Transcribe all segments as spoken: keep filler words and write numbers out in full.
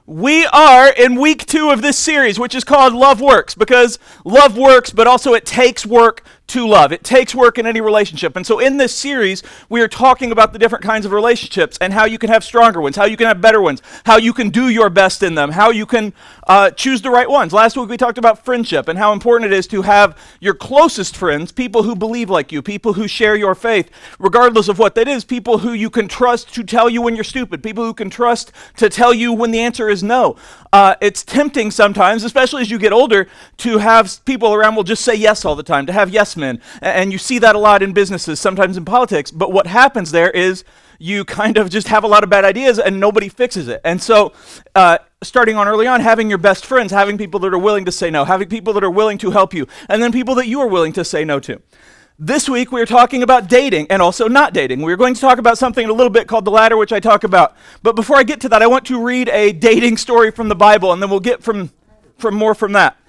We are in week two of this series, which is called Love Works, because love works, but also it takes work to love. It takes work in any relationship. And so in this series, we are talking about the different kinds of relationships and how you can have stronger ones, how you can have better ones, how you can do your best in them, how you can uh, choose the right ones. Last week we talked about friendship and how important it is to have your closest friends, people who believe like you, people who share your faith, regardless of what that is, people who you can trust to tell you when you're stupid, people who can trust to tell you when the answer is no. Uh, it's tempting sometimes, especially as you get older, to have people around will just say yes all the time, to have yes men. And you see that a lot in businesses, sometimes in politics. But what happens there is you kind of just have a lot of bad ideas and nobody fixes it. And so uh, starting on early on, having your best friends, having people that are willing to say no, having people that are willing to help you, and then people that you are willing to say no to. This week, we're talking about dating and also not dating. We're going to talk about something in a little bit called the ladder, which I talk about. But before I get to that, I want to read a dating story from the Bible, and then we'll get from, from more from that.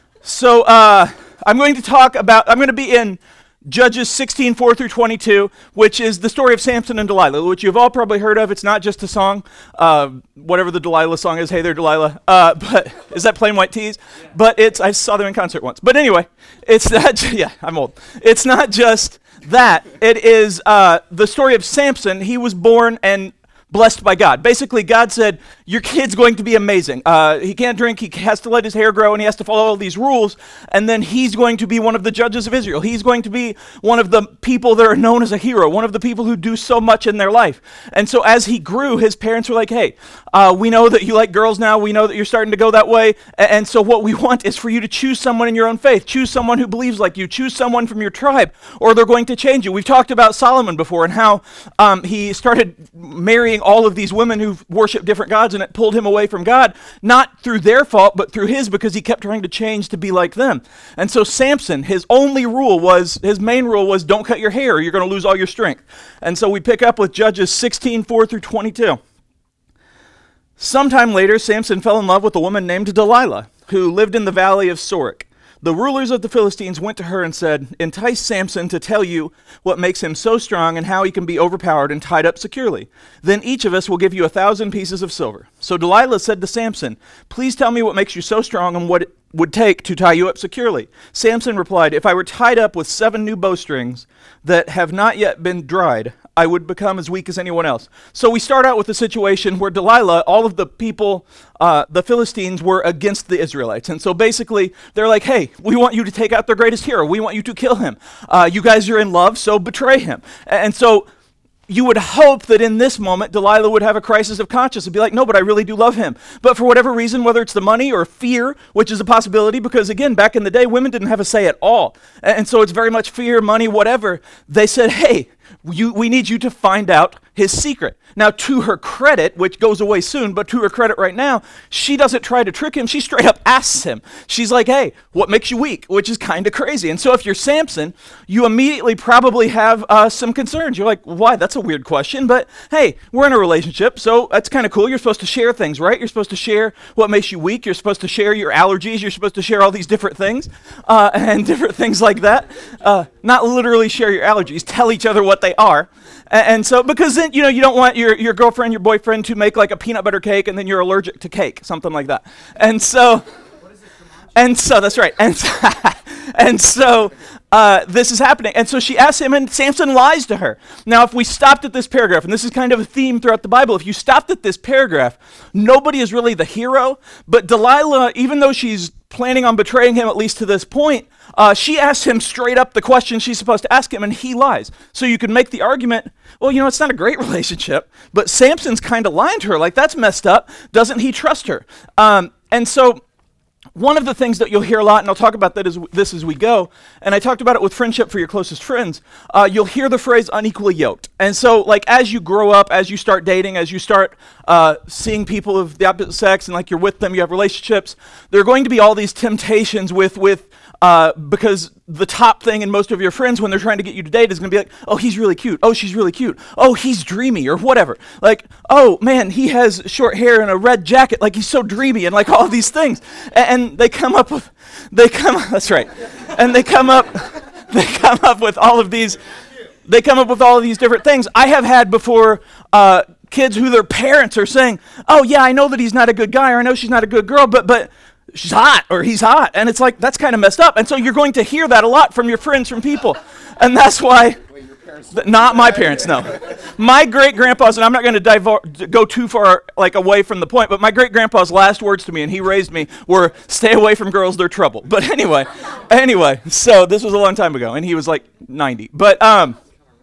So uh, I'm going to talk about, I'm going to be in Judges sixteen, four through twenty-two, which is the story of Samson and Delilah, which you've all probably heard of. It's not just a song, uh, whatever the Delilah song is, Hey There, Delilah. Uh, but is that Plain White Tees? Yeah. But it's, I saw them in concert once. But anyway, it's not, yeah, I'm old. It's not just that. It is uh, the story of Samson. He was born and blessed by God. Basically, God said, your kid's going to be amazing. Uh, he can't drink, he has to let his hair grow, and he has to follow all these rules, and then he's going to be one of the judges of Israel. He's going to be one of the people that are known as a hero, one of the people who do so much in their life. And so as he grew, his parents were like, hey, uh, we know that you like girls now, we know that you're starting to go that way, and, and so what we want is for you to choose someone in your own faith, choose someone who believes like you, choose someone from your tribe, or they're going to change you. We've talked about Solomon before and how um, he started marrying all of these women who worship different gods, and it pulled him away from God, not through their fault, but through his, because he kept trying to change to be like them. And so Samson, his only rule was, his main rule was, don't cut your hair or you're going to lose all your strength. And so we pick up with Judges sixteen, four through twenty-two. Sometime later, Samson fell in love with a woman named Delilah, who lived in the valley of Sorek. The rulers of the Philistines went to her and said, entice Samson to tell you what makes him so strong and how he can be overpowered and tied up securely. Then each of us will give you a thousand pieces of silver. So Delilah said to Samson, please tell me what makes you so strong and what it would take to tie you up securely. Samson replied, if I were tied up with seven new bowstrings that have not yet been dried, I would become as weak as anyone else. So we start out with a situation where Delilah, all of the people, uh, the Philistines, were against the Israelites. And so basically, they're like, hey, we want you to take out their greatest hero. We want you to kill him. Uh, you guys are in love, so betray him. And so you would hope that in this moment, Delilah would have a crisis of conscience and be like, no, but I really do love him. But for whatever reason, whether it's the money or fear, which is a possibility, because again, back in the day, women didn't have a say at all. And so it's very much fear, money, whatever. They said, hey, you, we need you to find out his secret. Now, to her credit, which goes away soon, but to her credit right now, she doesn't try to trick him. She straight up asks him. She's like, hey, what makes you weak? Which is kind of crazy. And so if you're Samson, you immediately probably have uh, some concerns. You're like, why? That's a weird question. But hey, we're in a relationship, so that's kind of cool. You're supposed to share things, right? You're supposed to share what makes you weak. You're supposed to share your allergies. You're supposed to share all these different things uh, and different things like that. Uh, not literally share your allergies. Tell each other what they are. And, and so, because then, you know, you don't want your, your girlfriend, your boyfriend to make like a peanut butter cake and then you're allergic to cake, something like that. And so, and so, that's right. And so, and so uh, this is happening. And so she asks him, and Samson lies to her. Now, if we stopped at this paragraph, and this is kind of a theme throughout the Bible, if you stopped at this paragraph, nobody is really the hero, but Delilah, even though she's planning on betraying him at least to this point, uh, she asks him straight up the question she's supposed to ask him, and he lies. So you can make the argument, well, you know, it's not a great relationship, but Samson's kind of lying to her, like that's messed up. Doesn't he trust her? Um, and so one of the things that you'll hear a lot, and I'll talk about that as w- this as we go, and I talked about it with friendship for your closest friends, uh, you'll hear the phrase unequally yoked. And so like as you grow up, as you start dating, as you start uh, seeing people of the opposite sex and like you're with them, you have relationships, there are going to be all these temptations with, with uh, because the top thing in most of your friends when they're trying to get you to date is going to be like, oh, he's really cute. Oh, she's really cute. Oh, he's dreamy or whatever. Like, oh, man, he has short hair and a red jacket. Like, he's so dreamy and like all these things. And, and they come up with, they come, that's right. And they come up, they come up with all of these, they come up with all of these different things. I have had before uh, kids who their parents are saying, oh yeah, I know that he's not a good guy, or I know she's not a good girl, but but she's hot, or he's hot. And it's like, that's kind of messed up. And so you're going to hear that a lot from your friends, from people. And that's why, th- not my parents, no. My great-grandpa's, and I'm not going to divor- go too far like away from the point, but my great-grandpa's last words to me, and he raised me, were, stay away from girls, they're trouble. But anyway, anyway, so this was a long time ago, and he was like ninety. But um,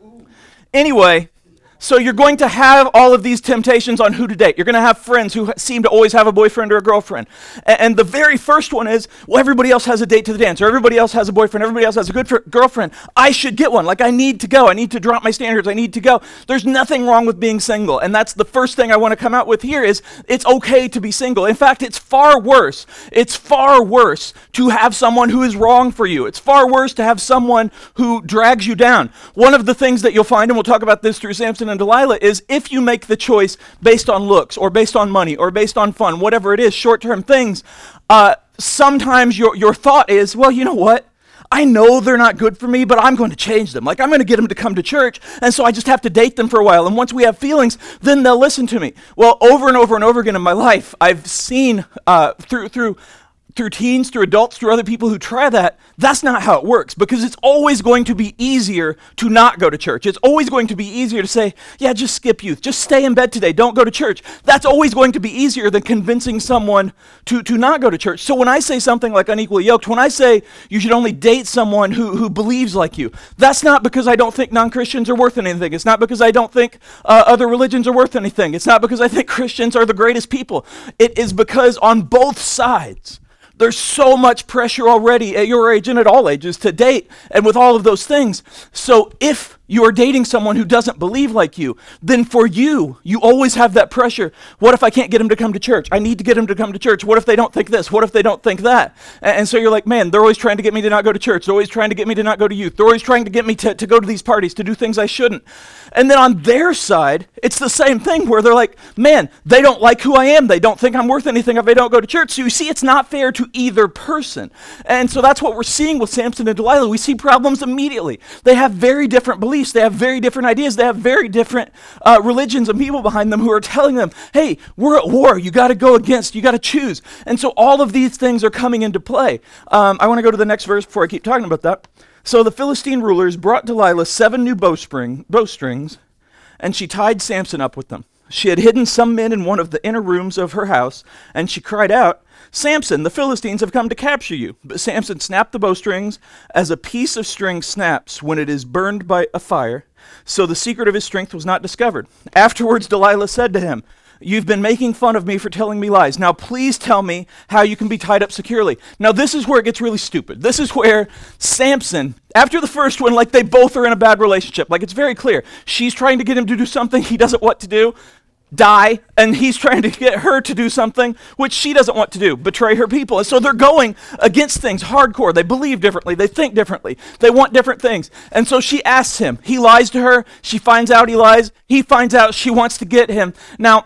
anyway, so you're going to have all of these temptations on who to date. You're going to have friends who ha- seem to always have a boyfriend or a girlfriend. A- and the very first one is, well, everybody else has a date to the dance, or everybody else has a boyfriend, everybody else has a good fr- girlfriend. I should get one. Like, I need to go. I need to drop my standards. I need to go. There's nothing wrong with being single. And that's the first thing I want to come out with here is it's okay to be single. In fact, it's far worse. It's far worse to have someone who is wrong for you. It's far worse to have someone who drags you down. One of the things that you'll find, and we'll talk about this through Samson and Delilah, is if you make the choice based on looks or based on money or based on fun, whatever it is, short-term things, uh, sometimes your, your thought is, well, you know what? I know they're not good for me, but I'm going to change them. Like, I'm going to get them to come to church, and so I just have to date them for a while. And once we have feelings, then they'll listen to me. Well, over and over and over again in my life, I've seen uh, through through through teens, through adults, through other people who try that, that's not how it works, because it's always going to be easier to not go to church. It's always going to be easier to say, yeah, just skip youth. Just stay in bed today. Don't go to church. That's always going to be easier than convincing someone to, to not go to church. So when I say something like unequally yoked, when I say you should only date someone who, who believes like you, that's not because I don't think non-Christians are worth anything. It's not because I don't think uh, other religions are worth anything. It's not because I think Christians are the greatest people. It is because on both sides, there's so much pressure already at your age and at all ages to date, and with all of those things. So if you are dating someone who doesn't believe like you, then for you, you always have that pressure. What if I can't get him to come to church? I need to get him to come to church. What if they don't think this? What if they don't think that? And, and so you're like, man, they're always trying to get me to not go to church. They're always trying to get me to not go to youth. They're always trying to get me to, to go to these parties, to do things I shouldn't. And then on their side, it's the same thing where they're like, man, they don't like who I am. They don't think I'm worth anything if I don't go to church. So you see, it's not fair to either person. And so that's what we're seeing with Samson and Delilah. We see problems immediately. They have very different beliefs. They have very different ideas. They have very different uh, religions and people behind them who are telling them, hey, we're at war. You got to go against. You got to choose. And so all of these things are coming into play. Um, I want to go to the next verse before I keep talking about that. So the Philistine rulers brought Delilah seven new bowstring, bowstrings, and she tied Samson up with them. She had hidden some men in one of the inner rooms of her house, and she cried out, Samson, the Philistines have come to capture you. But Samson snapped the bowstrings as a piece of string snaps when it is burned by a fire. So the secret of his strength was not discovered. Afterwards, Delilah said to him, you've been making fun of me for telling me lies. Now please tell me how you can be tied up securely. Now this is where it gets really stupid. This is where Samson, after the first one, like they both are in a bad relationship. Like it's very clear. She's trying to get him to do something he doesn't want to do. Die, and he's trying to get her to do something which she doesn't want to do, betray her people. And so they're going against things hardcore. They believe differently. They think differently. They want different things. And so she asks him. He lies to her. She finds out he lies. He finds out she wants to get him. Now,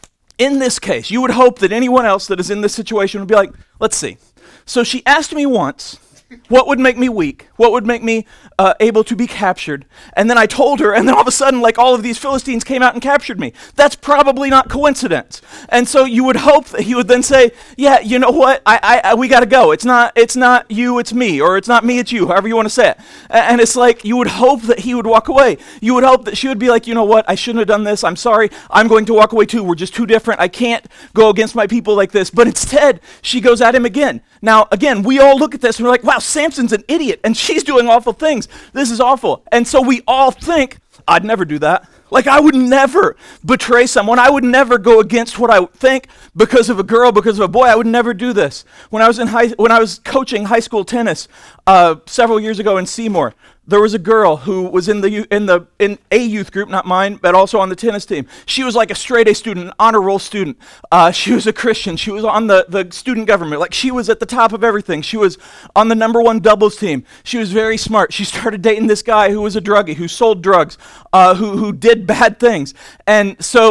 in this case, you would hope that anyone else that is in this situation would be like, let's see. So she asked me once, what would make me weak? What would make me uh, able to be captured? And then I told her, and then all of a sudden, like all of these Philistines came out and captured me. That's probably not coincidence. And so you would hope that he would then say, yeah, you know what? I, I, I we got to go. It's not, it's not you, it's me, or it's not me, it's you, however you want to say it. And it's like you would hope that he would walk away. You would hope that she would be like, you know what? I shouldn't have done this. I'm sorry. I'm going to walk away too. We're just too different. I can't go against my people like this. But instead, she goes at him again. Now, again, we all look at this and we're like, wow, Samson's an idiot and she's doing awful things. This is awful. And so we all think, I'd never do that. Like I would never betray someone. I would never go against what I think because of a girl, because of a boy. I would never do this. When I was in high, when I was coaching high school tennis uh, several years ago in Seymour, there was a girl who was in the in the in a youth group, not mine, but also on the tennis team. She was like a straight A student, an honor roll student. Uh, she was a Christian. She was on the, the student government. Like she was at the top of everything. She was on the number one doubles team. She was very smart. She started dating this guy who was a druggie, who sold drugs, uh, who who did bad things. And so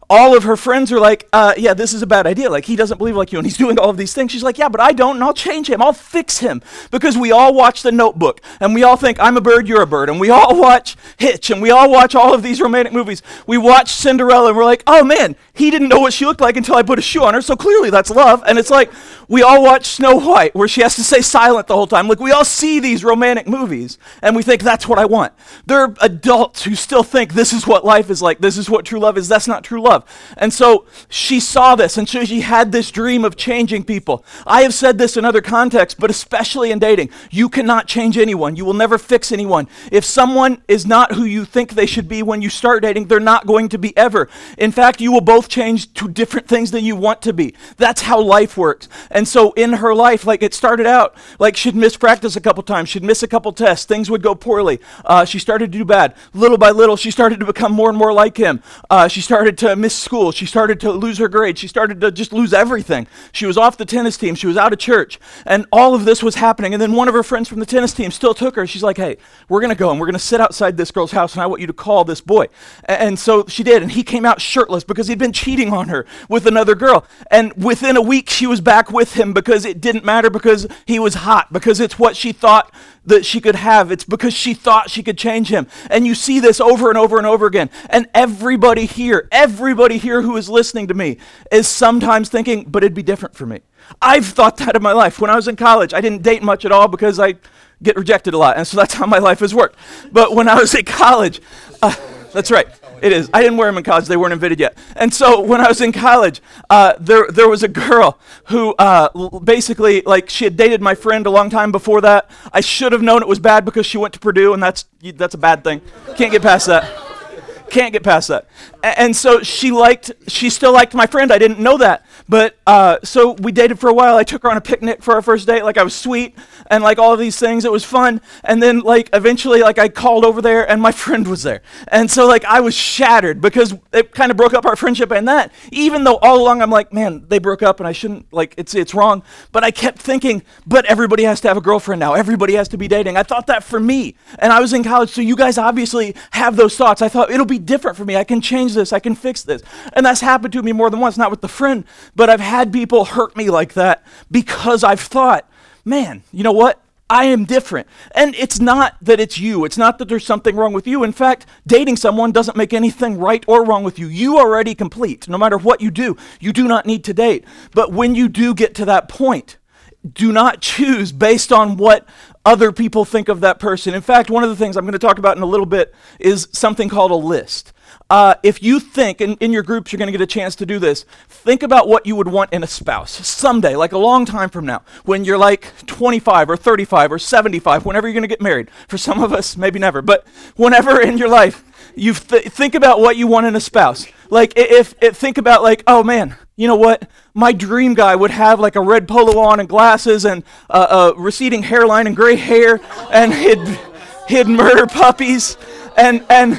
all of her friends are like, uh, yeah, this is a bad idea. Like, he doesn't believe like you, and he's doing all of these things. She's like, yeah, but I don't, and I'll change him. I'll fix him. Because we all watch The Notebook, and we all think, I'm a bird, you're a bird. And we all watch Hitch, and we all watch all of these romantic movies. We watch Cinderella, and we're like, oh, man, he didn't know what she looked like until I put a shoe on her, so clearly that's love. And it's like, we all watch Snow White, where she has to stay silent the whole time. Like, we all see these romantic movies, and we think, that's what I want. There are adults who still think this is what life is like. This is what true love is. That's not true love. And so she saw this, and so she had this dream of changing people. I have said this in other contexts, but especially in dating. You cannot change anyone. You will never fix anyone. If someone is not who you think they should be when you start dating, they're not going to be ever. In fact, you will both change to different things than you want to be. That's how life works. And so in her life, like it started out, like she'd miss practice a couple times. She'd miss a couple tests. Things would go poorly. Uh, she started to do bad. Little by little, she started to become more and more like him. Uh, she started to miss school. She started to lose her grades. She started to just lose everything. She was off the tennis team. She was out of church. And all of this was happening. And then one of her friends from the tennis team still took her. She's like, hey, we're going to go and we're going to sit outside this girl's house and I want you to call this boy. And, and so she did. And he came out shirtless because he'd been cheating on her with another girl. And within a week, she was back with him because it didn't matter, because he was hot, because it's what she thought that she could have. It's because she thought she could change him. And you see this over and over and over again. And everybody here, everybody here who is listening to me is sometimes thinking, but it'd be different for me. I've thought that in my life. When I was in college, I didn't date much at all because I get rejected a lot. And so that's how my life has worked. But when I was in college, uh, that's right. It is. I didn't wear them in college. They weren't invited yet. And so when I was in college, uh, there there was a girl who uh, l- basically, like, she had dated my friend a long time before that. I should have known it was bad because she went to Purdue, and that's that's a bad thing. Can't get past that. Can't get past that. A- and so she liked, she still liked my friend. I didn't know that. But uh, so we dated for a while. I took her on a picnic for our first date. Like, I was sweet and like all of these things. It was fun. And then like eventually like I called over there and my friend was there. And so like I was shattered because it kind of broke up our friendship and that. Even though all along I'm like, man, they broke up and I shouldn't, like, it's it's wrong. But I kept thinking, but everybody has to have a girlfriend now. Everybody has to be dating. I thought that for me. And I was in college, so you guys obviously have those thoughts. I thought it'll be different for me. I can change this. I can fix this. And that's happened to me more than once, not with the friend, but I've had people hurt me like that because I've thought, man, you know what? I am different. And it's not that it's you. It's not that there's something wrong with you. In fact, dating someone doesn't make anything right or wrong with you. You are already complete. No matter what you do, you do not need to date. But when you do get to that point, do not choose based on what other people think of that person. In fact, one of the things I'm going to talk about in a little bit is something called a list. Uh, if you think, in, in your groups, you're going to get a chance to do this, think about what you would want in a spouse someday, like a long time from now, when you're like twenty-five or thirty-five or seventy-five, whenever you're going to get married. For some of us, maybe never, but whenever in your life, you th- think about what you want in a spouse. Like, if, if think about like, oh man, you know what? My dream guy would have like a red polo on and glasses and uh, a receding hairline and gray hair, and he'd he'd murder puppies, and and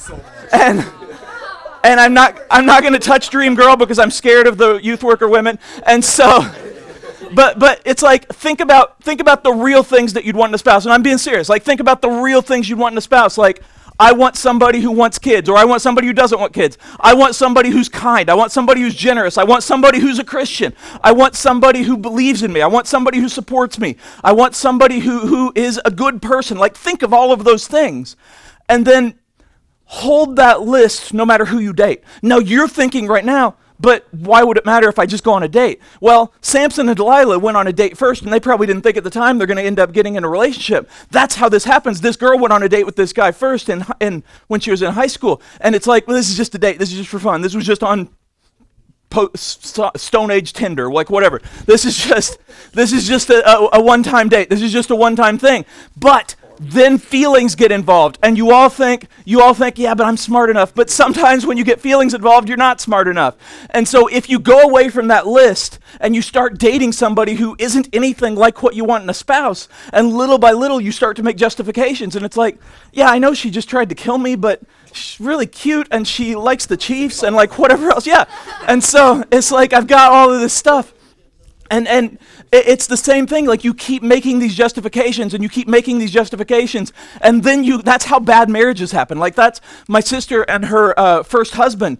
and. And I'm not I'm not going to touch Dream Girl because I'm scared of the youth worker women. And so, but but it's like, think about think about the real things that you'd want in a spouse. And I'm being serious. Like, think about the real things you'd want in a spouse. Like, I want somebody who wants kids, or I want somebody who doesn't want kids. I want somebody who's kind. I want somebody who's generous. I want somebody who's a Christian. I want somebody who believes in me. I want somebody who supports me. I want somebody who who is a good person. Like, think of all of those things. And then hold that list no matter who you date. Now, you're thinking right now, but why would it matter if I just go on a date? Well, Samson and Delilah went on a date first, and they probably didn't think at the time they're going to end up getting in a relationship. That's how this happens. This girl went on a date with this guy first in, in, when she was in high school, and it's like, well, this is just a date. This is just for fun. This was just on po- st- Stone Age Tinder, like whatever. This is just, this is just a, a, a one-time date. This is just a one-time thing. But then feelings get involved, and you all think, you all think, yeah, but I'm smart enough. But sometimes when you get feelings involved, you're not smart enough. And so if you go away from that list and you start dating somebody who isn't anything like what you want in a spouse, and little by little you start to make justifications, and it's like, yeah, I know she just tried to kill me, but she's really cute, and she likes the Chiefs, and like whatever else, yeah. And so it's like, I've got all of this stuff. And and it's the same thing, like you keep making these justifications and you keep making these justifications, and then you, that's how bad marriages happen. Like, that's my sister and her uh, first husband.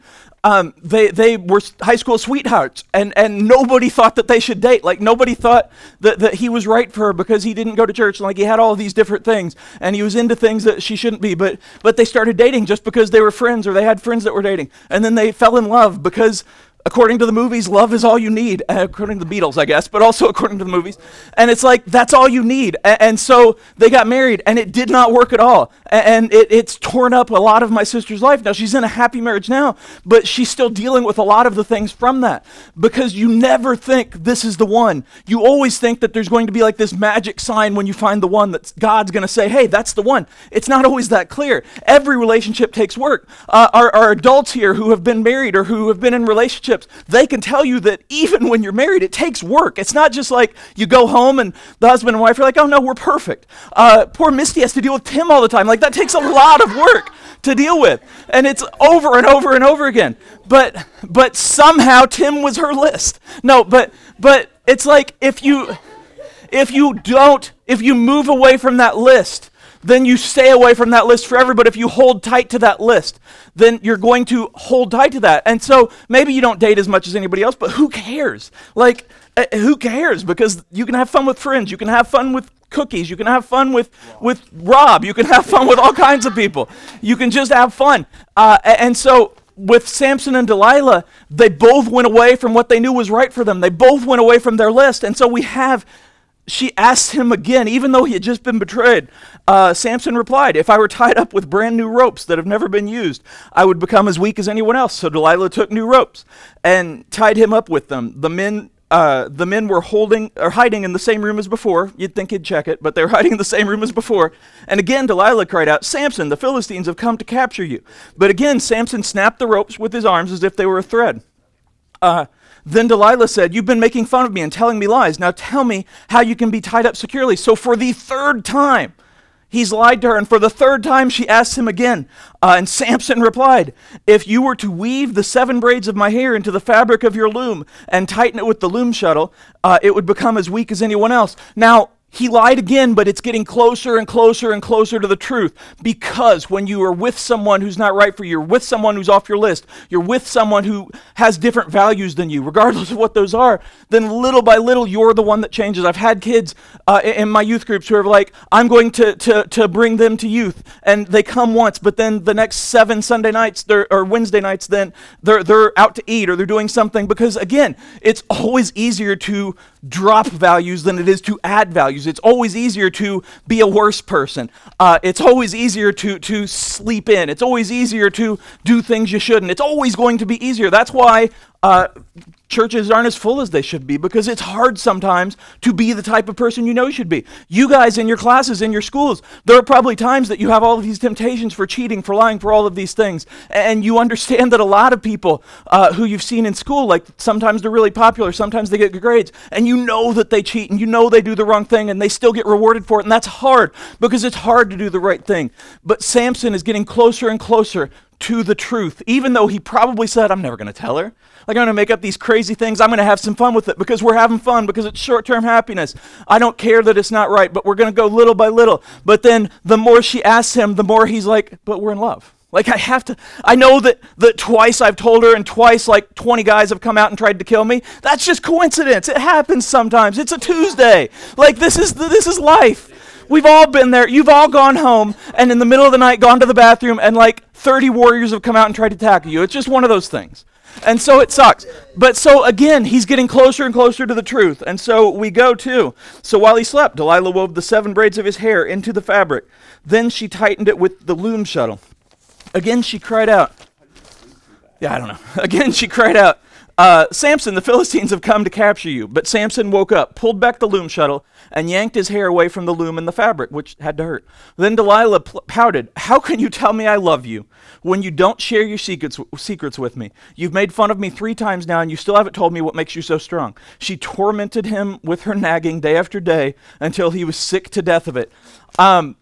Um, they they were high school sweethearts, and, and nobody thought that they should date. Like, nobody thought that, that he was right for her because he didn't go to church. Like, he had all these different things, and he was into things that she shouldn't be. But but they started dating just because they were friends, or they had friends that were dating. And then they fell in love because, according to the movies, love is all you need. Uh, according to the Beatles, I guess, but also according to the movies. And it's like, that's all you need. A- and so they got married, and it did not work at all. A- and it, it's torn up a lot of my sister's life. Now, she's in a happy marriage now, but she's still dealing with a lot of the things from that. Because you never think this is the one. You always think that there's going to be like this magic sign when you find the one that God's going to say, hey, that's the one. It's not always that clear. Every relationship takes work. Uh, our, our adults here who have been married or who have been in relationships, they can tell you that even when you're married, it takes work. It's not just like you go home and the husband and wife are like, oh no, we're perfect. Uh, poor Misty has to deal with Tim all the time. Like, that takes a lot of work to deal with. And it's over and over and over again. But but somehow Tim was her list. No, but but it's like if you if you don't, if you move away from that list, then you stay away from that list forever. But if you hold tight to that list, then you're going to hold tight to that. And so maybe you don't date as much as anybody else, but who cares? Like, uh, who cares? Because you can have fun with friends. You can have fun with cookies. You can have fun with, with Rob. You can have fun with all kinds of people. You can just have fun. Uh, and so with Samson and Delilah, they both went away from what they knew was right for them. They both went away from their list. And so we have... She asked him again, even though he had just been betrayed. Uh, Samson replied, if I were tied up with brand new ropes that have never been used, I would become as weak as anyone else. So Delilah took new ropes and tied him up with them. The men uh, the men were holding or hiding in the same room as before. You'd think he'd check it, but they were hiding in the same room as before. And again, Delilah cried out, Samson, the Philistines have come to capture you. But again, Samson snapped the ropes with his arms as if they were a thread. Uh, Then Delilah said, you've been making fun of me and telling me lies. Now tell me how you can be tied up securely. So for the third time, he's lied to her. And for the third time, she asked him again. Uh, and Samson replied, if you were to weave the seven braids of my hair into the fabric of your loom and tighten it with the loom shuttle, uh, it would become as weak as anyone else. Now, he lied again, but it's getting closer and closer and closer to the truth. Because when you are with someone who's not right for you, you're with someone who's off your list, you're with someone who has different values than you, regardless of what those are, then little by little, you're the one that changes. I've had kids uh, in my youth groups who are like, I'm going to, to, to bring them to youth. And they come once, but then the next seven Sunday nights they're, or Wednesday nights, then they're, they're out to eat or they're doing something. Because again, it's always easier to drop values than it is to add values. It's always easier to be a worse person. Uh, it's always easier to to sleep in. It's always easier to do things you shouldn't. It's always going to be easier. That's why uh, churches aren't as full as they should be, because it's hard sometimes to be the type of person you know you should be. You guys in your classes, in your schools, there are probably times that you have all of these temptations for cheating, for lying, for all of these things. And you understand that a lot of people uh, who you've seen in school, like sometimes they're really popular, sometimes they get good grades, and you know that they cheat and you know they do the wrong thing and they still get rewarded for it. And that's hard because it's hard to do the right thing. But Samson is getting closer and closer to the truth, even though he probably said, I'm never going to tell her. Like, I'm going to make up these crazy things. I'm going to have some fun with it because we're having fun, because it's short-term happiness. I don't care that it's not right, but we're going to go little by little. But then the more she asks him, the more he's like, but we're in love. Like, I have to, I know that, that twice I've told her and twice like twenty guys have come out and tried to kill me. That's just coincidence. It happens sometimes. It's a Tuesday. Like, this is this is life. We've all been there. You've all gone home and in the middle of the night gone to the bathroom and like thirty warriors have come out and tried to tackle you. It's just one of those things. And so it sucks. But so again, he's getting closer and closer to the truth. And so we go to, so while he slept, Delilah wove the seven braids of his hair into the fabric. Then she tightened it with the loom shuttle. Again, she cried out. Yeah, I don't know. Again, she cried out, uh, Samson, the Philistines have come to capture you. But Samson woke up, pulled back the loom shuttle, and yanked his hair away from the loom and the fabric, which had to hurt. Then Delilah pl- pouted, how can you tell me I love you when you don't share your secrets, w- secrets with me? You've made fun of me three times now, and you still haven't told me what makes you so strong. She tormented him with her nagging day after day until he was sick to death of it. Um,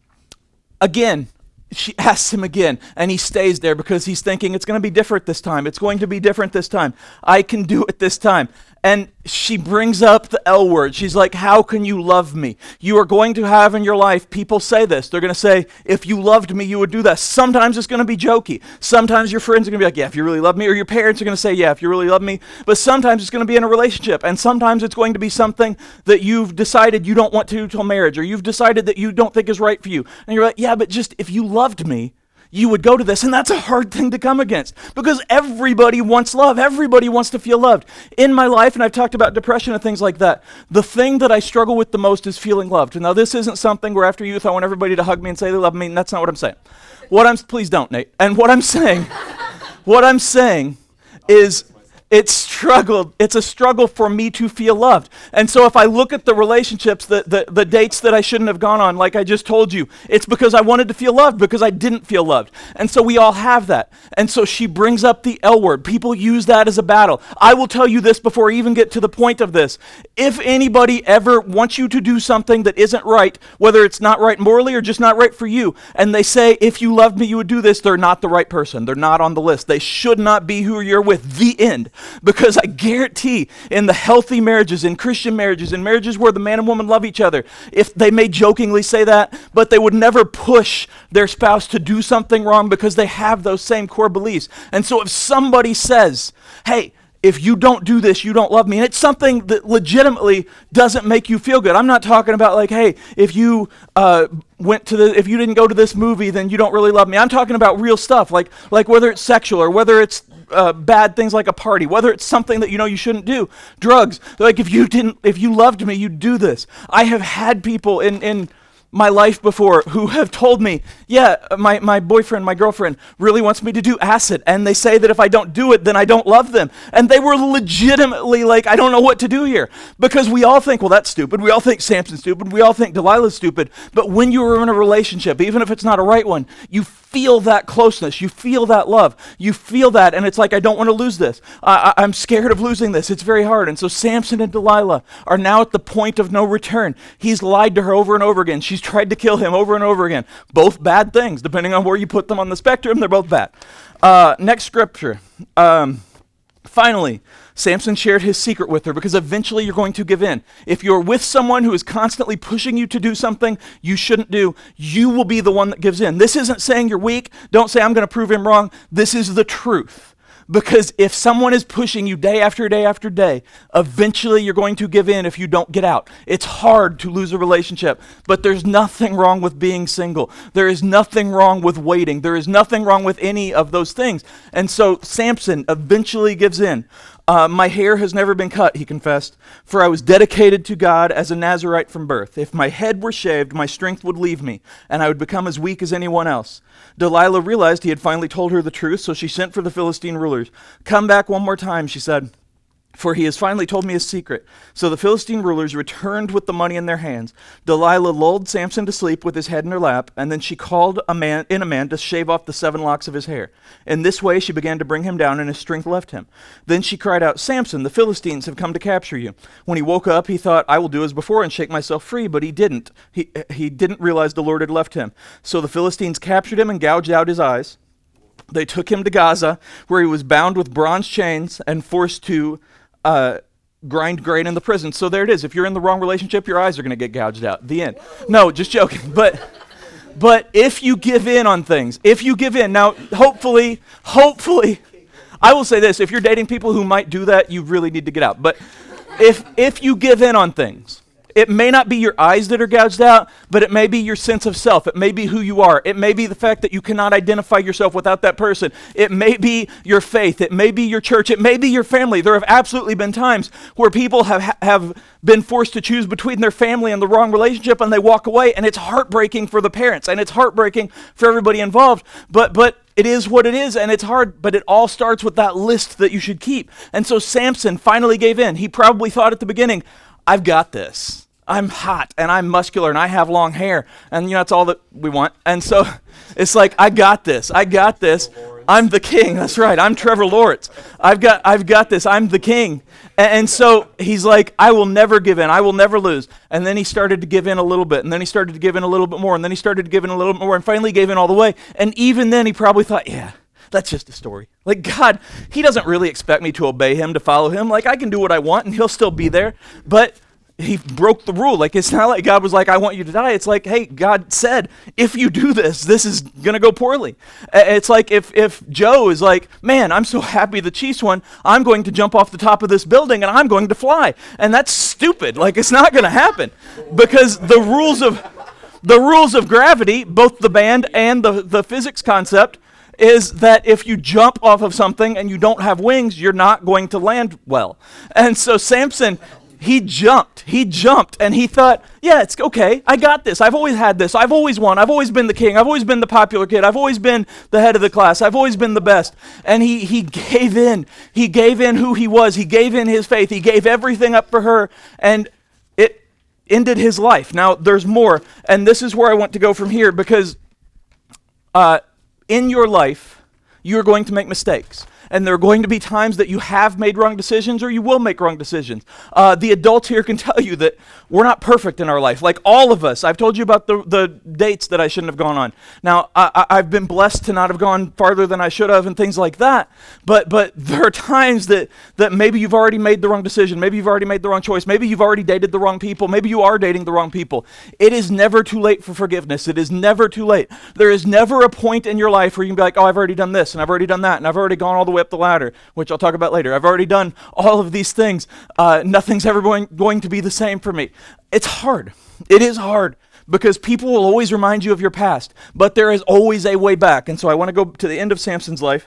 again, she asks him again, and he stays there because he's thinking it's going to be different this time. It's going to be different this time. I can do it this time. And she brings up the L word. She's like, how can you love me? You are going to have in your life, people say this. They're going to say, if you loved me, you would do that. Sometimes it's going to be jokey. Sometimes your friends are going to be like, yeah, if you really love me. Or your parents are going to say, yeah, if you really love me. But sometimes it's going to be in a relationship. And sometimes it's going to be something that you've decided you don't want to do till marriage. Or you've decided that you don't think is right for you. And you're like, yeah, but just if you loved me, you would go to this. And that's a hard thing to come against because everybody wants love. Everybody wants to feel loved. In my life, and I've talked about depression and things like that, the thing that I struggle with the most is feeling loved. Now, this isn't something where after youth I want everybody to hug me and say they love me. And that's not what I'm saying. What I'm, please don't, Nate. And what I'm saying, what I'm saying is it's struggled. It's a struggle for me to feel loved. And so if I look at the relationships, the, the, the dates that I shouldn't have gone on, like I just told you, it's because I wanted to feel loved because I didn't feel loved. And so we all have that. And so she brings up the L word. People use that as a battle. I will tell you this before I even get to the point of this. If anybody ever wants you to do something that isn't right, whether it's not right morally or just not right for you, and they say, if you loved me, you would do this, they're not the right person. They're not on the list. They should not be who you're with. The end. Because I guarantee in the healthy marriages, in Christian marriages, in marriages where the man and woman love each other, if they may jokingly say that, but they would never push their spouse to do something wrong because they have those same core beliefs. And so if somebody says, hey, if you don't do this, you don't love me. And it's something that legitimately doesn't make you feel good. I'm not talking about like, hey, if you uh, went to the, if you didn't go to this movie, then you don't really love me. I'm talking about real stuff, like like whether it's sexual or whether it's uh, bad things like a party, whether it's something that you know you shouldn't do, drugs. Like if you didn't, if you loved me, you'd do this. I have had people in in. my life before who have told me, yeah, my, my boyfriend, my girlfriend really wants me to do acid. And they say that if I don't do it, then I don't love them. And they were legitimately like, I don't know what to do here. Because we all think, well, that's stupid. We all think Samson's stupid. We all think Delilah's stupid. But when you are in a relationship, even if it's not a right one, you feel that closeness. You feel that love. You feel that. And it's like, I don't want to lose this. I, I, I'm scared of losing this. It's very hard. And so Samson and Delilah are now at the point of no return. He's lied to her over and over again. She's tried to kill him over and over again. Both bad things. Depending on where you put them on the spectrum, they're both bad. Uh, next scripture. Um, finally, Samson shared his secret with her because eventually you're going to give in. If you're with someone who is constantly pushing you to do something you shouldn't do, you will be the one that gives in. This isn't saying you're weak. Don't say I'm going to prove him wrong. This is the truth. Because if someone is pushing you day after day after day, eventually you're going to give in if you don't get out. It's hard to lose a relationship, but there's nothing wrong with being single. There is nothing wrong with waiting. There is nothing wrong with any of those things. And so Samson eventually gives in. Uh, my hair has never been cut, he confessed, for I was dedicated to God as a Nazirite from birth. If my head were shaved, my strength would leave me, and I would become as weak as anyone else. Delilah realized he had finally told her the truth, so she sent for the Philistine rulers. Come back one more time, she said, for he has finally told me his secret. So the Philistine rulers returned with the money in their hands. Delilah lulled Samson to sleep with his head in her lap, and then she called a man in a man to shave off the seven locks of his hair. In this way she began to bring him down, and his strength left him. Then she cried out, Samson, the Philistines have come to capture you. When he woke up, he thought, I will do as before and shake myself free, but he didn't. He, he didn't realize the Lord had left him. So the Philistines captured him and gouged out his eyes. They took him to Gaza, where he was bound with bronze chains and forced to Uh, grind grain in the prison. So there it is. If you're in the wrong relationship, your eyes are going to get gouged out. The end. No, just joking. But but if you give in on things, if you give in, now hopefully, hopefully, I will say this, if you're dating people who might do that, you really need to get out. But if if you give in on things, it may not be your eyes that are gouged out, but it may be your sense of self. It may be who you are. It may be the fact that you cannot identify yourself without that person. It may be your faith. It may be your church. It may be your family. There have absolutely been times where people have have been forced to choose between their family and the wrong relationship, and they walk away, and it's heartbreaking for the parents, and it's heartbreaking for everybody involved. But but it is what it is, and it's hard, but it all starts with that list that you should keep. And so Samson finally gave in. He probably thought at the beginning, I've got this. I'm hot and I'm muscular and I have long hair, and you know that's all that we want. And so it's like, I got this. I got this. I'm the king. That's right. I'm Trevor Lawrence. I've got I've got this. I'm the king. And, and so he's like, I will never give in. I will never lose. And then he started to give in a little bit, and then he started to give in a little bit more, and then he started to give in a little bit more, and finally gave in all the way. And even then he probably thought, yeah, That's just a story. Like, God, he doesn't really expect me to obey him, to follow him. Like, I can do what I want and he'll still be there. But he broke the rule. Like, it's not like God was like, I want you to die. It's like, hey, God said, if you do this, this is going to go poorly. Uh, It's like if, if Joe is like, man, I'm so happy the Chiefs won, I'm going to jump off the top of this building and I'm going to fly. And that's stupid. Like, it's not going to happen because the rules of the rules of gravity, both the band and the, the physics concept, is that if you jump off of something and you don't have wings, you're not going to land well. And so Samson, he jumped, he jumped, and he thought, yeah, it's okay, I got this, I've always had this, I've always won, I've always been the king, I've always been the popular kid, I've always been the head of the class, I've always been the best. And he he gave in, he gave in who he was, he gave in his faith, he gave everything up for her, and it ended his life. Now, there's more, and this is where I want to go from here, because uh, in your life, you're going to make mistakes. And there are going to be times that you have made wrong decisions or you will make wrong decisions. Uh, the adults here can tell you that we're not perfect in our life. Like all of us. I've told you about the, the dates that I shouldn't have gone on. Now, I, I, I've been blessed to not have gone farther than I should have and things like that. But but there are times that, that maybe you've already made the wrong decision. Maybe you've already made the wrong choice. Maybe you've already dated the wrong people. Maybe you are dating the wrong people. It is never too late for forgiveness. It is never too late. There is never a point in your life where you can be like, oh, I've already done this and I've already done that and I've already gone all the way up the ladder, which I'll talk about later. I've already done all of these things. Uh, nothing's ever going, going to be the same for me. It's hard. It is hard because people will always remind you of your past, but there is always a way back. And so I want to go to the end of Samson's life.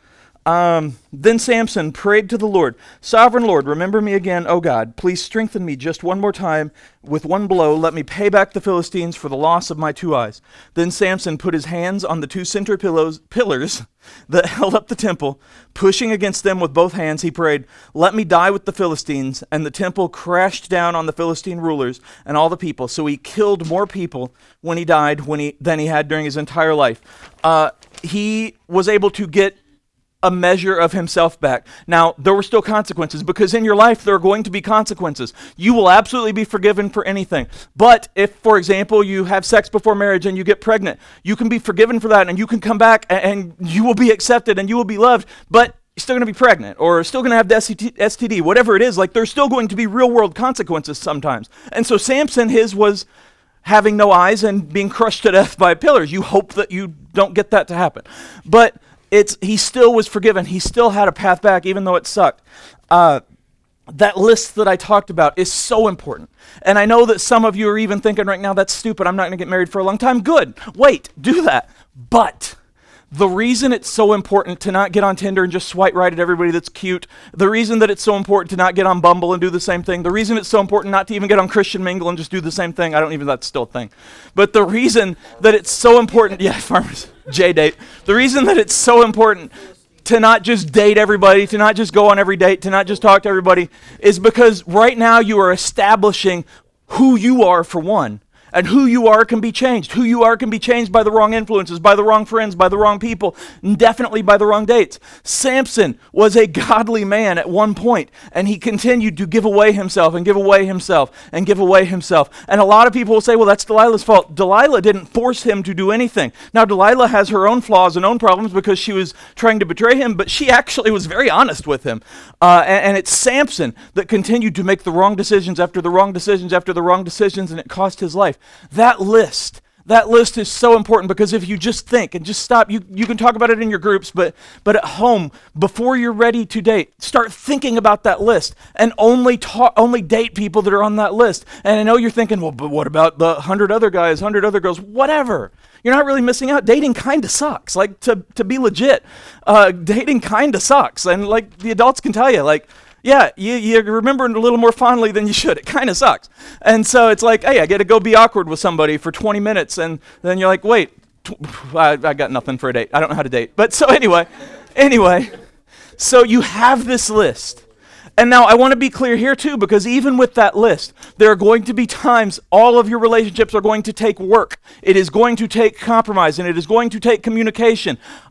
Um, then Samson prayed to the Lord, Sovereign Lord, remember me again, O God. Please strengthen me just one more time. With one blow, let me pay back the Philistines for the loss of my two eyes. Then Samson put his hands on the two center pillows, pillars that held up the temple. Pushing against them with both hands, he prayed, let me die with the Philistines. And the temple crashed down on the Philistine rulers and all the people. So he killed more people when he died when he, than he had during his entire life. Uh, he was able to get a measure of himself back. Now, there were still consequences because in your life there are going to be consequences. You will absolutely be forgiven for anything. But if, for example, you have sex before marriage and you get pregnant, you can be forgiven for that and you can come back and, and you will be accepted and you will be loved, but you're still going to be pregnant or still going to have the S T D, whatever it is. Like, there's still going to be real world consequences sometimes. And so Samson, his was having no eyes and being crushed to death by pillars. You hope that you don't get that to happen. But It's he still was forgiven. He still had a path back, even though it sucked. Uh, that list that I talked about is so important. And I know that some of you are even thinking right now, that's stupid. I'm not going to get married for a long time. Good. Wait, do that. But the reason it's so important to not get on Tinder and just swipe right at everybody that's cute, the reason that it's so important to not get on Bumble and do the same thing, the reason it's so important not to even get on Christian Mingle and just do the same thing, I don't even, that's still a thing. But the reason that it's so important, yeah, farmers, J-date, the reason that it's so important to not just date everybody, to not just go on every date, to not just talk to everybody, is because right now you are establishing who you are for one. And who you are can be changed. Who you are can be changed by the wrong influences, by the wrong friends, by the wrong people, and definitely by the wrong dates. Samson was a godly man at one point, and he continued to give away himself and give away himself and give away himself. And a lot of people will say, well, that's Delilah's fault. Delilah didn't force him to do anything. Now, Delilah has her own flaws and own problems because she was trying to betray him, but she actually was very honest with him. Uh, and, and it's Samson that continued to make the wrong decisions after the wrong decisions after the wrong decisions, and it cost his life. That list, that list is so important because if you just think and just stop, you, you can talk about it in your groups, but but at home, before you're ready to date, start thinking about that list and only talk, only date people that are on that list. And I know you're thinking, well, but what about the hundred other guys, hundred other girls, whatever. You're not really missing out. Dating kind of sucks. Like, to, to be legit, uh, dating kind of sucks. And like the adults can tell you, like, yeah, you, you remember it a little more fondly than you should. It kind of sucks. And so it's like, hey, I get to go be awkward with somebody for twenty minutes. And then you're like, wait, tw- I, I got nothing for a date. I don't know how to date. But so anyway, anyway, so you have this list. And now I want to be clear here too, because even with that list, there are going to be times all of your relationships are going to take work. It is going to take compromise and it is going to take communication.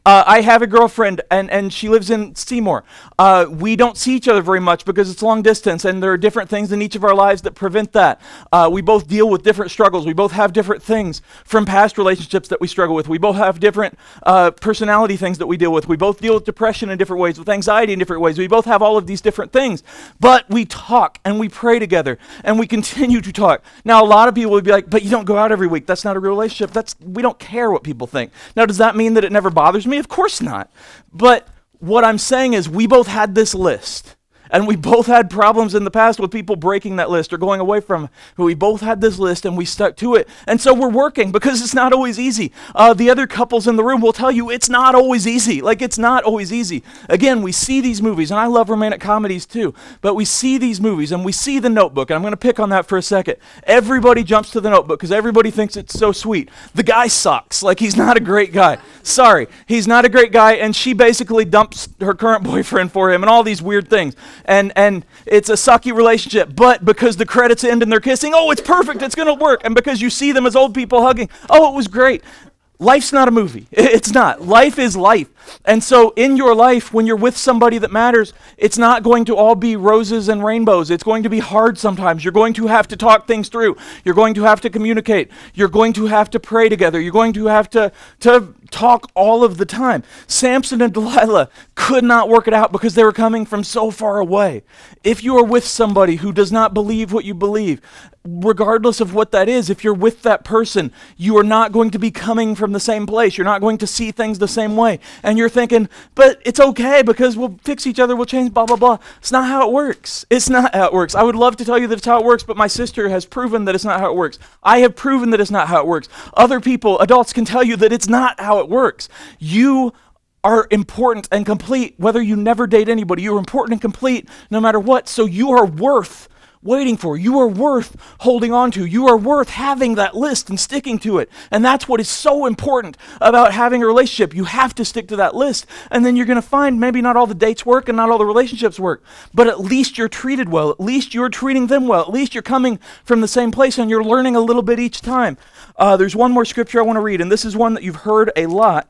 Uh, I have a girlfriend, and, and she lives in Seymour. Uh, we don't see each other very much because it's long distance, and there are different things in each of our lives that prevent that. Uh, we both deal with different struggles. We both have different things from past relationships that we struggle with. We both have different uh, personality things that we deal with. We both deal with depression in different ways, with anxiety in different ways. We both have all of these different things. But we talk, and we pray together, and we continue to talk. Now, a lot of people would be like, but you don't go out every week. That's not a real relationship. That's we don't care what people think. Now, does that mean that it never bothers me? Of course not. But what I'm saying is we both had this list. And we both had problems in the past with people breaking that list or going away from it. We both had this list and we stuck to it. And so we're working because it's not always easy. Uh, the other couples in the room will tell you it's not always easy. Like, it's not always easy. Again, we see these movies, and I love romantic comedies too, but we see these movies and we see The Notebook, and I'm going to pick on that for a second. Everybody jumps to The Notebook because everybody thinks it's so sweet. The guy sucks. Like, he's not a great guy. Sorry, he's not a great guy, and she basically dumps her current boyfriend for him and all these weird things. And and it's a sucky relationship, but because the credits end and they're kissing, oh, it's perfect, it's going to work. And because you see them as old people hugging, oh, it was great. Life's not a movie. It's not. Life is life. And so in your life, when you're with somebody that matters, it's not going to all be roses and rainbows. It's going to be hard sometimes. You're going to have to talk things through. You're going to have to communicate. You're going to have to pray together. You're going to have to, to talk all of the time. Samson and Delilah could not work it out because they were coming from so far away. If you are with somebody who does not believe what you believe, regardless of what that is, if you're with that person, you are not going to be coming from the same place. You're not going to see things the same way. And you're thinking, but it's okay because we'll fix each other, we'll change, blah, blah, blah. It's not how it works. It's not how it works. I would love to tell you that it's how it works, but my sister has proven that it's not how it works. I have proven that it's not how it works. Other people, adults, can tell you that it's not how it works. You are important and complete whether you never date anybody. You're important and complete no matter what. So you are worth waiting for. You are worth holding on to. You are worth having that list and sticking to it. And that's what is so important about having a relationship. You have to stick to that list. And then you're going to find maybe not all the dates work and not all the relationships work, but at least you're treated well. At least you're treating them well. At least you're coming from the same place and you're learning a little bit each time. Uh, there's one more scripture I want to read, and this is one that you've heard a lot.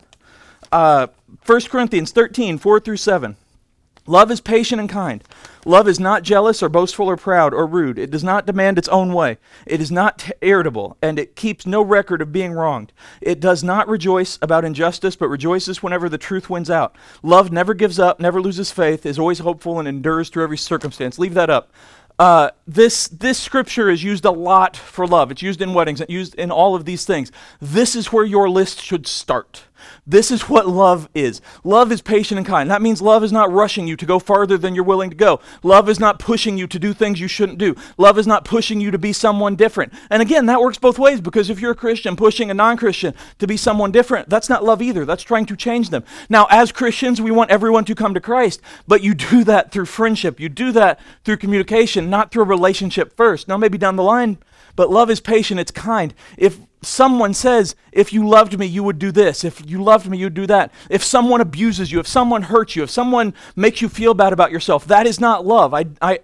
Uh, First Corinthians thirteen, four through seven. Love is patient and kind. Love is not jealous or boastful or proud or rude. It does not demand its own way. It is not t- irritable, and it keeps no record of being wronged. It does not rejoice about injustice, but rejoices whenever the truth wins out. Love never gives up, never loses faith, is always hopeful, and endures through every circumstance. Leave that up. Uh, this this scripture is used a lot for love. It's used in weddings. It's used in all of these things. This is where your list should start. This is what love is. Love is patient and kind. That means love is not rushing you to go farther than you're willing to go. Love is not pushing you to do things you shouldn't do. Love is not pushing you to be someone different. And again, that works both ways, because if you're a Christian pushing a non-Christian to be someone different, that's not love either. That's trying to change them. Now, as Christians, we want everyone to come to Christ, but you do that through friendship. You do that through communication, not through a relationship first. Now, maybe down the line, but love is patient, it's kind. If someone says, if you loved me, you would do this. If you loved me, you'd do that. If someone abuses you, if someone hurts you, if someone makes you feel bad about yourself, that is not love. I, I,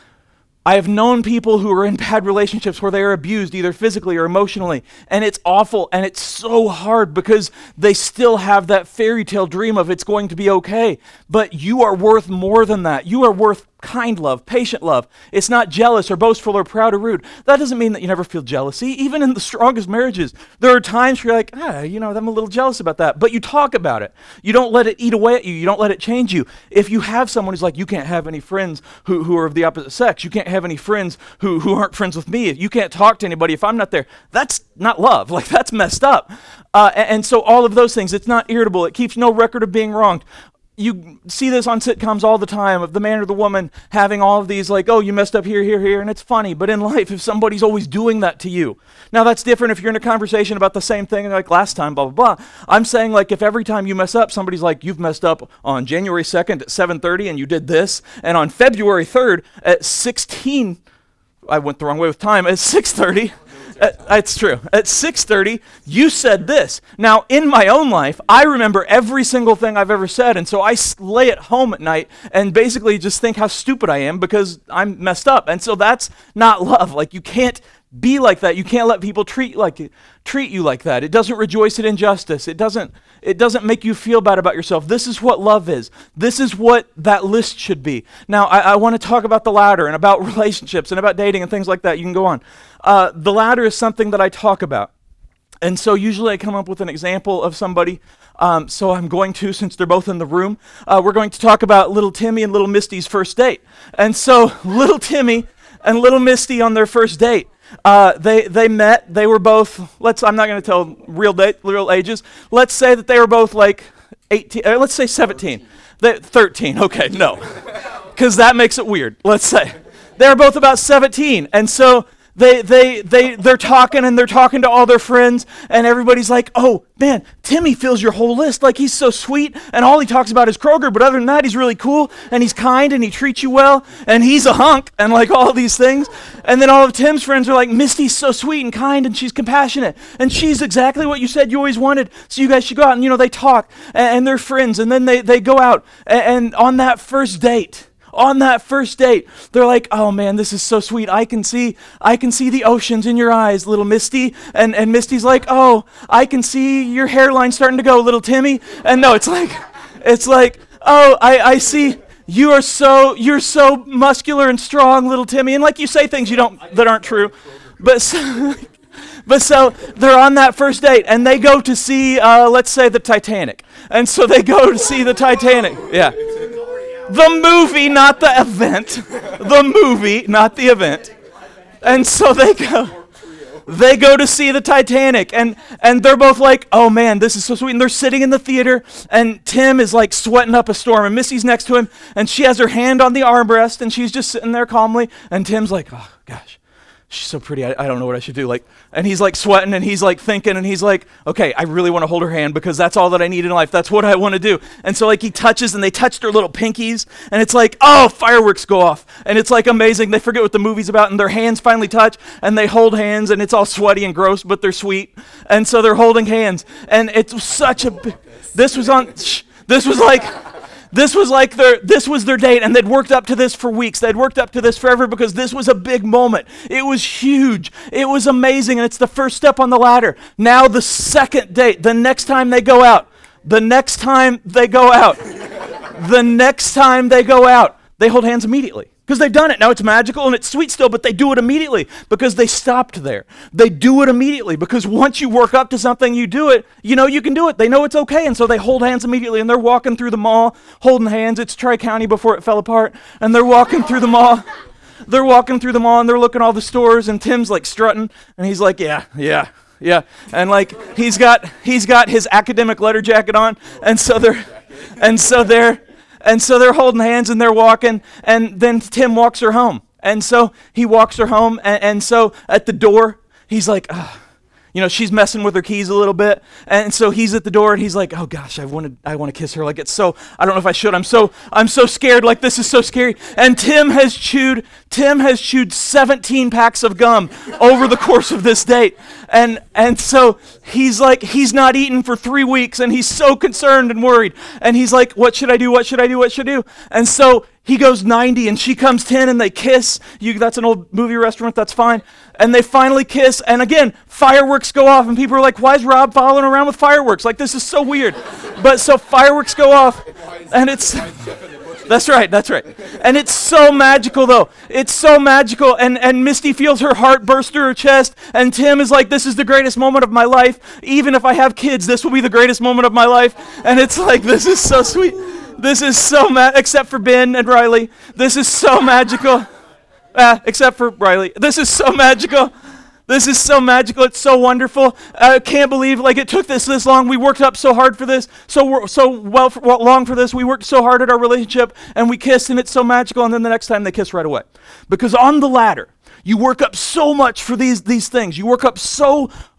I have known people who are in bad relationships where they are abused, either physically or emotionally, and it's awful, and it's so hard because they still have that fairy tale dream of it's going to be okay. But you are worth more than that. You are worth kind love, patient love. It's not jealous or boastful or proud or rude. That doesn't mean that you never feel jealousy. Even in the strongest marriages, there are times where you're like, ah, you know, I'm a little jealous about that. But you talk about it. You don't let it eat away at you. You don't let it change you. If you have someone who's like, you can't have any friends who, who are of the opposite sex. You can't have any friends who, who aren't friends with me. You can't talk to anybody if I'm not there. That's not love. Like, that's messed up. Uh, and, and so all of those things, it's not irritable. It keeps no record of being wronged. You see this on sitcoms all the time, of the man or the woman having all of these, like, oh, you messed up here, here, here, and it's funny. But in life, if somebody's always doing that to you, now that's different if you're in a conversation about the same thing, like last time, blah, blah, blah. I'm saying, like, if every time you mess up, somebody's like, you've messed up on January second at seven thirty, and you did this, and on February third at sixteen, I went the wrong way with time, at six thirty, At, it's true. At six thirty, you said this. Now, in my own life, I remember every single thing I've ever said, and so I lay at home at night and basically just think how stupid I am because I'm messed up. And so that's not love. Like, you can't be like that. You can't let people treat like it, treat you like that. It doesn't rejoice at injustice. It doesn't it doesn't make you feel bad about yourself. This is what love is. This is what that list should be. Now, I, I want to talk about the ladder and about relationships and about dating and things like that. You can go on. Uh, the ladder is something that I talk about. And so usually I come up with an example of somebody. Um, so I'm going to, since they're both in the room, uh, we're going to talk about little Timmy and little Misty's first date. And so little Timmy and little Misty on their first date. Uh, they they met. They were both. Let's. I'm not going to tell real date, real ages. Let's say that they were both like eighteen. Uh, let's say seventeen. They, thirteen. Okay, no, because that makes it weird. Let's say they were both about seventeen, and so they they they they're talking and they're talking to all their friends, and everybody's like, "Oh man, Timmy fills your whole list. Like he's so sweet, and all he talks about is Kroger. But other than that, he's really cool, and he's kind, and he treats you well, and he's a hunk, and like all these things." And then all of Tim's friends are like, "Misty's so sweet and kind, and she's compassionate, and she's exactly what you said you always wanted. So you guys should go out." And you know they talk, and, and they're friends, and then they they go out, and, and on that first date. On that first date, they're like, "Oh man, this is so sweet. I can see, I can see the oceans in your eyes, little Misty." And and Misty's like, "Oh, I can see your hairline starting to go, little Timmy." And no, it's like, it's like, "Oh, I, I see you are so, you're so muscular and strong, little Timmy." And like you say things you don't that aren't true, but so, but so they're on that first date, and they go to see, uh, let's say, the Titanic. And so they go to see the Titanic. Yeah. The movie, not the event. The movie, not the event. And so they go, they go to see the Titanic, and and they're both like, "Oh man, this is so sweet." And they're sitting in the theater, and Tim is like sweating up a storm, and Missy's next to him, and she has her hand on the armrest, and she's just sitting there calmly, and Tim's like, "Oh gosh, she's so pretty. I, I don't know what I should do." Like, and he's like sweating, and he's like thinking, and he's like, "Okay, I really want to hold her hand because that's all that I need in life. That's what I want to do." And so like he touches, and they touch their little pinkies, and it's like, oh, fireworks go off, and it's like amazing. They forget what the movie's about, and their hands finally touch, and they hold hands, and it's all sweaty and gross, but they're sweet, and so they're holding hands, and it's such a. B- this was on. Shh, this was like. This was like their, this was their date, and they'd worked up to this for weeks. They'd worked up to this forever because this was a big moment. It was huge. It was amazing, and it's the first step on the ladder. Now the second date, the next time they go out, the next time they go out, the next time they go out, they hold hands immediately. Because they've done it. Now it's magical and it's sweet still, but they do it immediately because they stopped there. They do it immediately because once you work up to something, you do it, you know you can do it. They know it's okay, and so they hold hands immediately, and they're walking through the mall holding hands. It's Tri-County before it fell apart, and they're walking through the mall. They're walking through the mall, and they're looking at all the stores, and Tim's like strutting, and he's like, "Yeah, yeah, yeah." And like he's got he's got his academic letter jacket on, and so they're and so they're And so they're holding hands and they're walking, and then Tim walks her home. And so he walks her home, and, and so at the door, he's like, "Ugh." You know, she's messing with her keys a little bit, and so he's at the door, and he's like, "Oh gosh, I wanted, I want to kiss her. Like it's so, I don't know if I should. I'm so, I'm so scared. Like this is so scary." And Tim has chewed, Tim has chewed seventeen packs of gum over the course of this date, and and so he's like, he's not eaten for three weeks, and he's so concerned and worried, and he's like, "What should I do? What should I do? What should I do?" And so he goes ninety, and she comes ten, and they kiss. You, that's an old movie restaurant, that's fine. And they finally kiss, and again, fireworks go off, and people are like, "Why is Rob following around with fireworks? Like, this is so weird." But so fireworks go off, and it's... That's right, that's right. And it's so magical, though. It's so magical, and, and Misty feels her heart burst through her chest, and Tim is like, "This is the greatest moment of my life. Even if I have kids, this will be the greatest moment of my life." And it's like, this is so sweet. This is so ma- except for Ben and Riley. This is so magical. Ah, except for Riley. This is so magical. This is so magical. It's so wonderful. I can't believe like it took this this long. We worked up so hard for this, so so well, for, well long for this. We worked so hard at our relationship, and we kissed, and it's so magical. And then the next time they kiss right away, because on the ladder, you work up so much for these these things. You work up so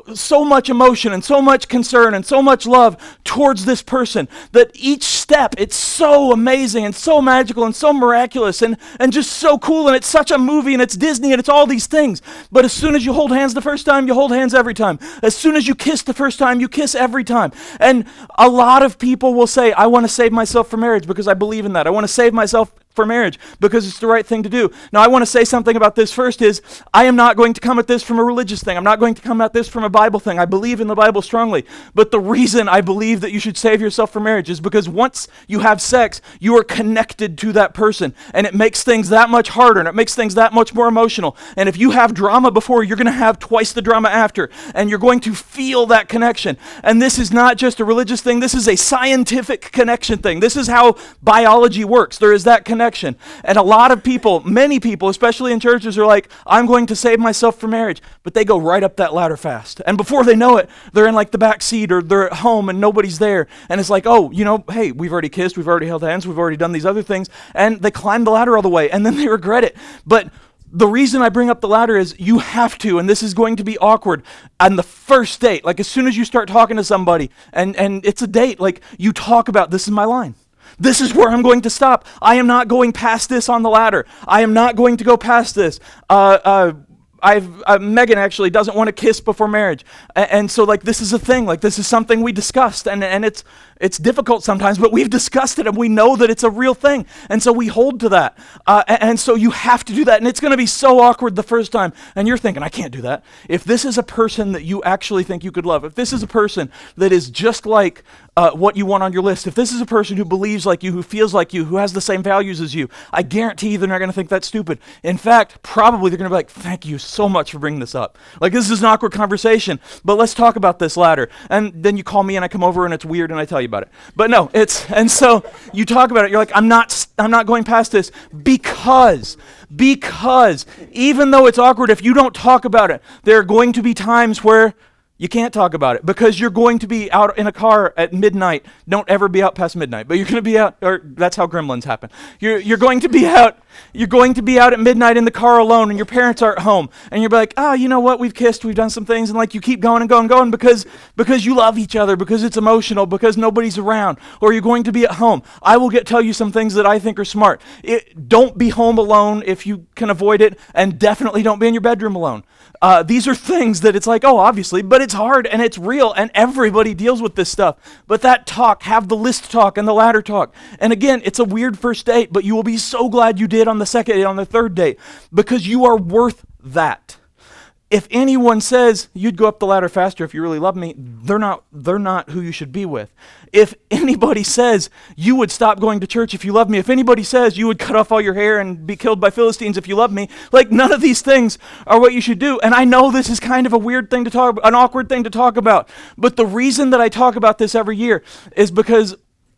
so much emotion and so much concern and so much love towards this person that each step, it's so amazing and so magical and so miraculous and, and just so cool, and it's such a movie and it's Disney and it's all these things. But as soon as you hold hands the first time, you hold hands every time. As soon as you kiss the first time, you kiss every time. And a lot of people will say, I want to save myself for marriage because I believe in that. I want to save myself for marriage because it's the right thing to do. Now, I want to say something about this first is I am not going to come at this from a religious thing. I'm not going to come at this from a Bible thing. I believe in the Bible strongly. But the reason I believe that you should save yourself for marriage is because once you have sex, you are connected to that person, and it makes things that much harder, and it makes things that much more emotional. And if you have drama before, you're going to have twice the drama after, and you're going to feel that connection. And this is not just a religious thing. This is a scientific connection thing. This is how biology works. There is that connection. And a lot of people, many people, especially in churches, are like, I'm going to save myself for marriage. But they go right up that ladder fast. And before they know it, they're in like the back seat or they're at home and nobody's there. And it's like, oh, you know, hey, we've already kissed, we've already held hands, we've already done these other things. And they climb the ladder all the way and then they regret it. But the reason I bring up the ladder is you have to, and this is going to be awkward, on the first date. Like as soon as you start talking to somebody and, and it's a date, like you talk about, this is my line. This is where I'm going to stop. I am not going past this on the ladder. I am not going to go past this. Uh, uh, I've uh, Megan actually doesn't want to kiss before marriage, and, and so like this is a thing. Like this is something we discussed, and and it's it's difficult sometimes, but we've discussed it, and we know that it's a real thing, and so we hold to that. Uh, and, and so you have to do that, and it's going to be so awkward the first time, and you're thinking, I can't do that. If this is a person that you actually think you could love, if this is a person that is just like uh, what you want on your list, if this is a person who believes like you, who feels like you, who has the same values as you, I guarantee you they're not going to think that's stupid. In fact, probably they're going to be like, thank you so much for bringing this up. Like this is an awkward conversation, but let's talk about this ladder. And then you call me and I come over and it's weird and I tell you about it. But no, it's, and so you talk about it, you're like, I'm not, I'm not going past this because, because even though it's awkward, if you don't talk about it, there are going to be times where you can't talk about it because you're going to be out in a car at midnight. Don't ever be out past midnight, but you're going to be out, or that's how gremlins happen. You're you're going to be out, you're going to be out at midnight in the car alone and your parents aren't home. And you're like, oh, you know what? We've kissed, we've done some things. And like you keep going and going and going because, because you love each other, because it's emotional, because nobody's around, or you're going to be at home. I will get tell you some things that I think are smart. It, don't be home alone if you can avoid it, and definitely don't be in your bedroom alone. Uh, these are things that it's like, oh, obviously, but it's hard and it's real and everybody deals with this stuff. But that talk, have the list talk and the ladder talk. And again, it's a weird first date, but you will be so glad you did on the second date, on the third date, because you are worth that. If anyone says you'd go up the ladder faster if you really love me, they're not they're not who you should be with. If anybody says you would stop going to church if you love me, if anybody says you would cut off all your hair and be killed by Philistines if you love me, like none of these things are what you should do. And I know this is kind of a weird thing to talk about, an awkward thing to talk about, but the reason that I talk about this every year is because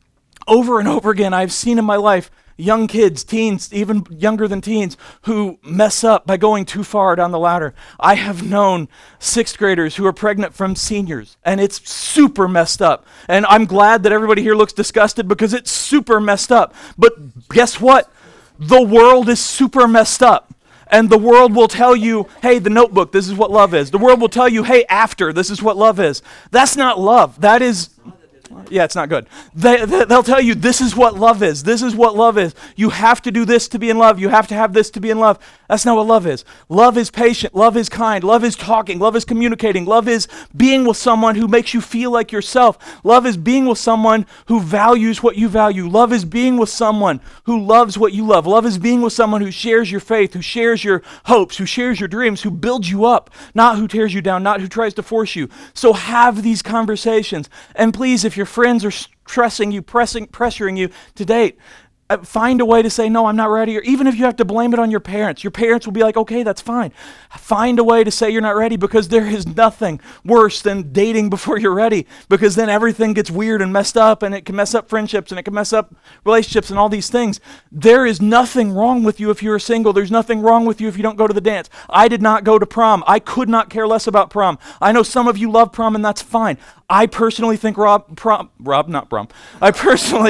over and over again I've seen in my life young kids, teens, even younger than teens, who mess up by going too far down the ladder. I have known sixth graders who are pregnant from seniors, and it's super messed up. And I'm glad that everybody here looks disgusted because it's super messed up. But guess what? The world is super messed up. And the world will tell you, hey, The Notebook, this is what love is. The world will tell you, hey, After, this is what love is. That's not love. That is... Yeah, it's not good. They, they, they'll tell you this is what love is. This is what love is. You have to do this to be in love. You have to have this to be in love. That's not what love is. Love is patient. Love is kind. Love is talking. Love is communicating. Love is being with someone who makes you feel like yourself. Love is being with someone who values what you value. Love is being with someone who loves what you love. Love is being with someone who shares your faith, who shares your hopes, who shares your dreams, who builds you up, not who tears you down, not who tries to force you. So have these conversations. And please, if your friends are stressing you, pressing, pressuring you to date, uh, find a way to say, no, I'm not ready. Or even if you have to blame it on your parents, your parents will be like, okay, that's fine. Find a way to say you're not ready, because there is nothing worse than dating before you're ready, because then everything gets weird and messed up, and it can mess up friendships, and it can mess up relationships and all these things. There is nothing wrong with you if you're single. There's nothing wrong with you if you don't go to the dance. I did not go to prom. I could not care less about prom. I know some of you love prom, and that's fine. I personally think Rob, prom, Rob, not prom. I personally,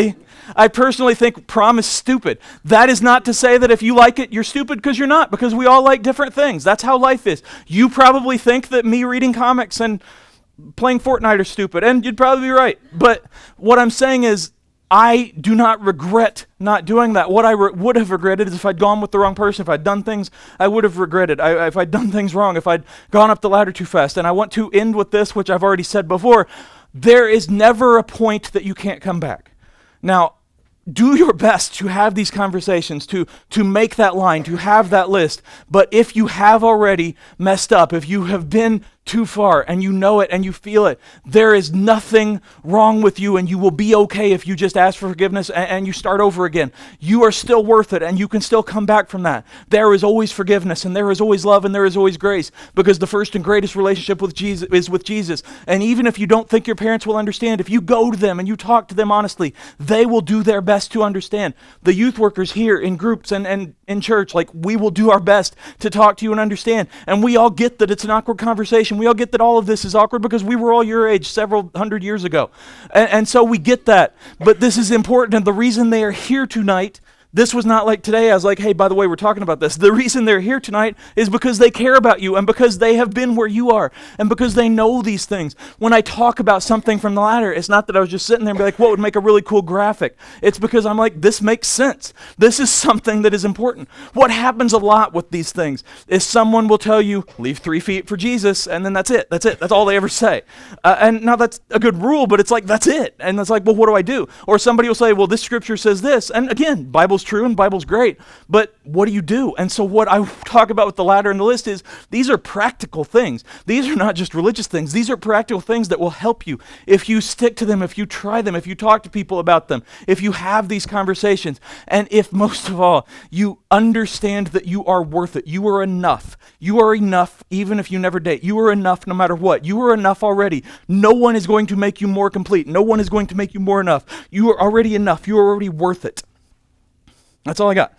I personally think prom is stupid. That is not to say that if you like it, you're stupid, because you're not, because we all like different things. That's how life is. You probably think that me reading comics and playing Fortnite are stupid, and you'd probably be right. But what I'm saying is, I do not regret not doing that. What I re- would have regretted is if I'd gone with the wrong person, if I'd done things I would have regretted, I, if I'd done things wrong, if I'd gone up the ladder too fast. And I want to end with this, which I've already said before. There is never a point that you can't come back. Now, do your best to have these conversations, to, to make that line, to have that list. But if you have already messed up, if you have been too far and you know it and you feel it, there is nothing wrong with you, and you will be okay if you just ask for forgiveness and, and you start over again. You are still worth it, and you can still come back from that. There is always forgiveness, and there is always love, and there is always grace, because the first and greatest relationship with Jesus is with Jesus. And even if you don't think your parents will understand, if you go to them and you talk to them honestly, they will do their best to understand. The youth workers here in groups and, and in church, like, we will do our best to talk to you and understand. And we all get that it's an awkward conversation. We all get that all of this is awkward because we were all your age several hundred years ago. And, and so we get that. But this is important. And the reason they are here tonight, this was not like today I was like, hey, by the way, we're talking about this. The reason they're here tonight is because they care about you, and because they have been where you are, and because they know these things. When I talk about something from the ladder, it's not that I was just sitting there and be like, what would make a really cool graphic? It's because I'm like, this makes sense. This is something that is important. What happens a lot with these things is someone will tell you, leave three feet for Jesus, and then that's it. That's it. That's all they ever say. Uh, and now that's a good rule, but it's like, that's it. And it's like, well, what do I do? Or somebody will say, well, this scripture says this. And again, Bible's true and Bible's great, but what do you do? And so what I talk about with the ladder and the list is, these are practical things. These are not just religious things. These are practical things that will help you if you stick to them, if you try them, if you talk to people about them, if you have these conversations, and if most of all, you understand that you are worth it. You are enough. You are enough even if you never date. You are enough no matter what. You are enough already. No one is going to make you more complete. No one is going to make you more enough. You are already enough. You are already worth it. That's all I got.